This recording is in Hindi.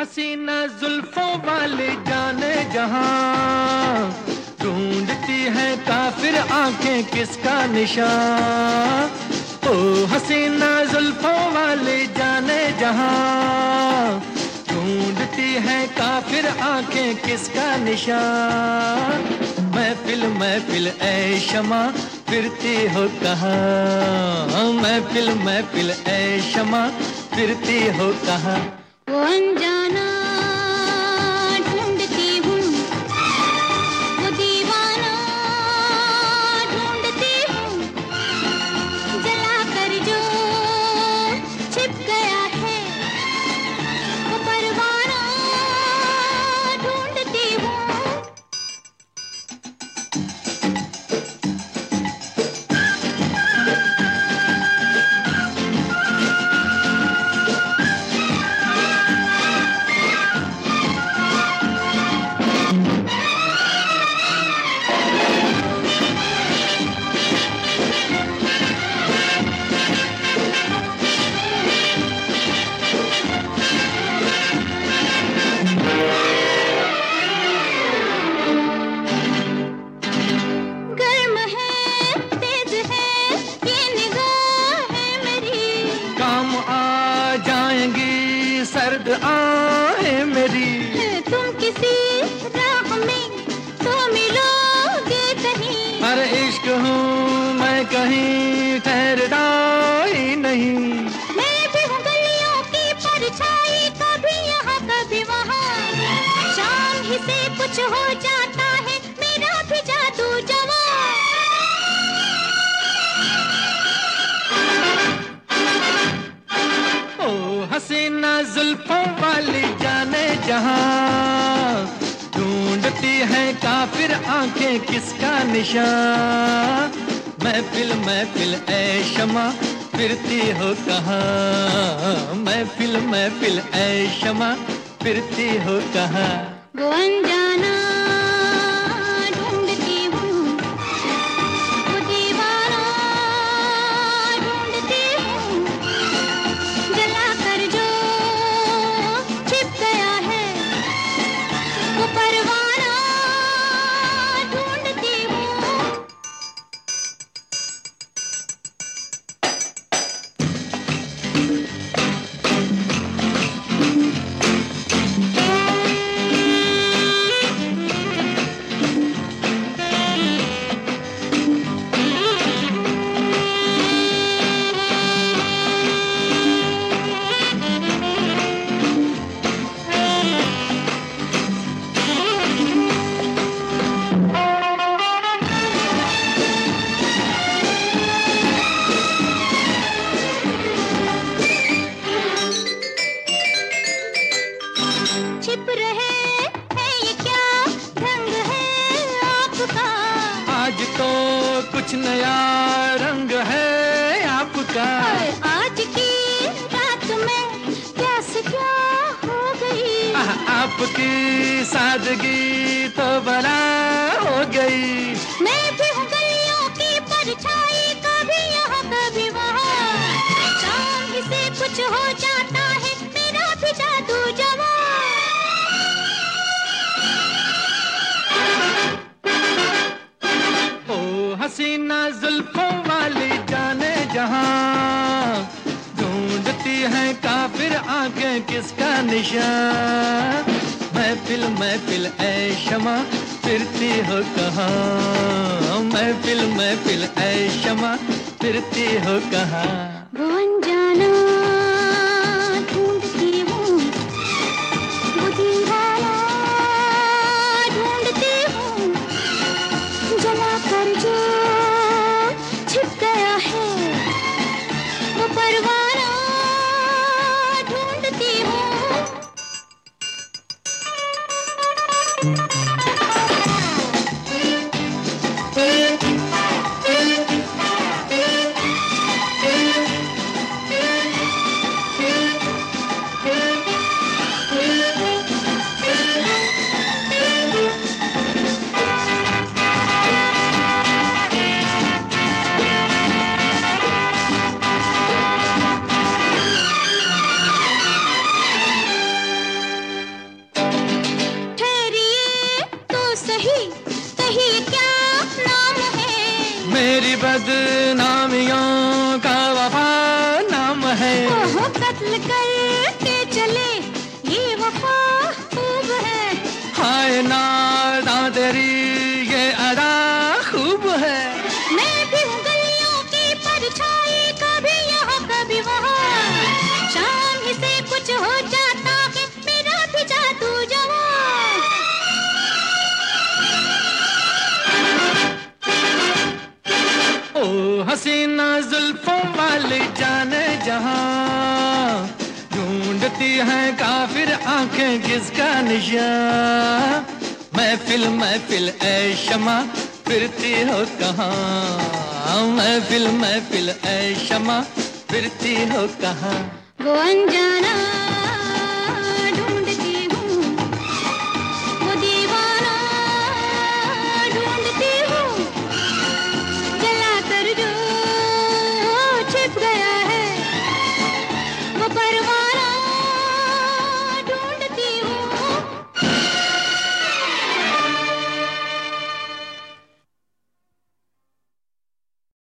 हसीना जुल्फों वाली जाने जहां, ढूंढती है काफिर आंखें किसका निशान। ओ हसीना जुल्फों वाली जाने जहां, ढूंढती है काफिर आंखें किसका निशान। महफिल महफिल ऐ शमा फिरती हो कहाँ, महफिल महफिल ऐ शमा फिरती हो कहाँ। वो अनजाना ढूंढती हूँ, वो दीवाना ढूंढती हूँ, जला कर जो छिप गया है वो परवाना ढूंढती हूँ। सर्द आए मेरी, तुम किसी राह में तो मिलोगे कहीं। अरे इश्क हूँ मैं कहीं ठहरता ही नहीं। मैं भी हूँ गलियों की परछाई, कभी यहाँ कभी वहाँ, शाम ही से कुछ हो जाता है मेरा भी जादू जवां। हसीना जुल्फों वाली जाने जहां, ढूंढती है काफिर आंखें किसका निशान। महफिल महफिल ऐ शमा फिरती हो कहाँ, महफिल महफिल ऐ शमा फिरती हो कहाँ। वो अनजाना ढूंढती हूँ, वो दीवाना ढूंढती हूँ, जला कर जो छिप गया है वो परवाना ढूंढती हूँ। छिप रहे है ये क्या रंग है आपका, आज तो कुछ नया रंग है आपका। आज की रात में प्यास क्या हो गई, आपकी सादगी तो बना हो गई। मैं भी हूँ गलियों की परछाई, कभी यहाँ कभी वहाँ, शाम ही से कुछ हो जाता है मेरा भी जादू जवां। हसीना जुल्फों वाली जाने जहां, ढूंढती है काफिर आंखें किसका निशान। महफिल महफिल ऐ शमा फिरती हो कहाँ, महफिल महफिल ऐ शमा फिरती हो कहाँ। वो अनजाना ढूंढती हूँ, वो दीवाना ढूंढती हूँ, जला कर जो छिप गया है वो परवाना ढूंढती हूँ। बदनामियों का वफा नाम है। ओहो कत्ल करके चले ये वफा खूब है। हाय नादा तेरी ये अदा खूब है। मैं भी हूँ गलियों की परछाई, कभी यहाँ कभी वहाँ। शाम ही से कुछ हो जाता है मेरा भी जादू जवां। ओ हसीना जुल्फों वाली जाने जहां, ढूंढती है काफिर आंखें किसका निशान। महफिल महफिल ऐ शमा फिरती हो कहाँ, महफिल महफिल ऐ शमा फिरती हो कहाँ। वो अनजाना